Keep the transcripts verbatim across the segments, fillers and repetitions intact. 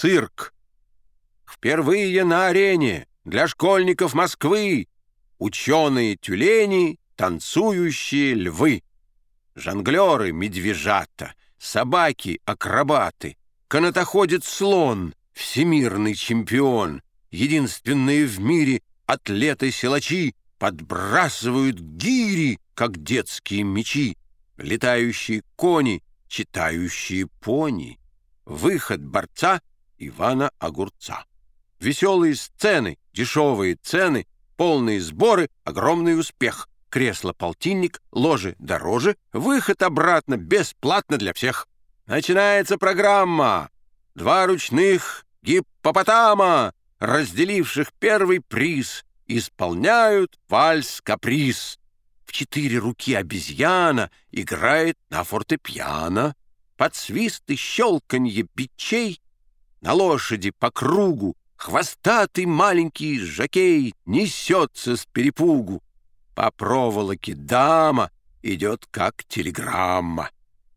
цирк. Впервые на арене для школьников Москвы ученые-тюлени, танцующие львы, жонглеры-медвежата, собаки-акробаты, канатоходец-слон, всемирный чемпион, единственные в мире атлеты-силачи подбрасывают гири, как детские мячи, летающие кони, читающие пони, выход борца Ивана Огурца. Веселые сцены, дешевые цены, полные сборы, огромный успех. Кресло-полтинник, ложи дороже, выход обратно бесплатно для всех. Начинается программа. Два ручных гиппопотама, разделивших первый приз, исполняют вальс-каприз. В четыре руки обезьяна играет на фортепиано. Под свист и щелканье бичей на лошади по кругу хвостатый маленький жокей несется с перепугу. По проволоке дама идет, как телеграмма.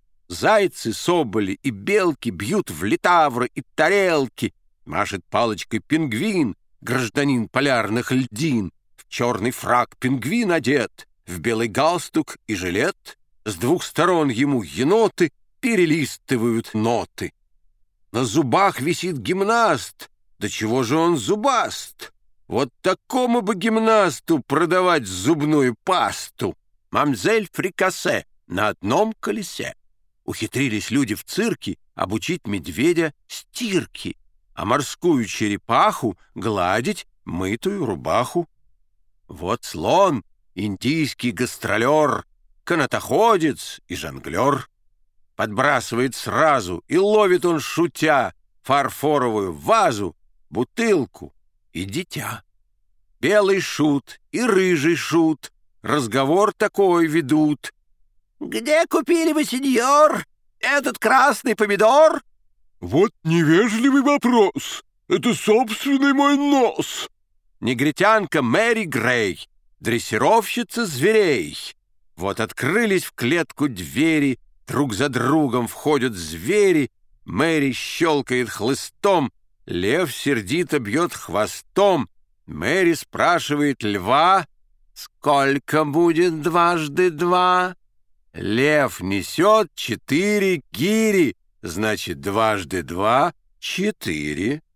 Зайцы, соболи и белки бьют в литавры и тарелки. Машет палочкой пингвин, гражданин полярных льдин. В черный фрак пингвин одет, в белый галстук и жилет. С двух сторон ему еноты перелистывают ноты. На зубах висит гимнаст. Да чего же он зубаст? Вот такому бы гимнасту продавать зубную пасту. Мамзель Фрикасе на одном колесе. Ухитрились люди в цирке обучить медведя стирки, а морскую черепаху гладить мытую рубаху. Вот слон, индийский гастролер, канатоходец и жонглер. Подбрасывает сразу, и ловит он, шутя, фарфоровую вазу, бутылку и дитя. Белый шут и рыжий шут разговор такой ведут. «Где купили вы, сеньор, этот красный помидор?» «Вот невежливый вопрос. Это собственный мой нос». Негритянка Мэри Грей, дрессировщица зверей. Вот открылись в клетку двери, друг за другом входят звери. Мэри щелкает хлыстом, лев сердито бьет хвостом. Мэри спрашивает льва: «Сколько будет дважды два?» Лев несет четыре гири, значит, дважды два — четыре.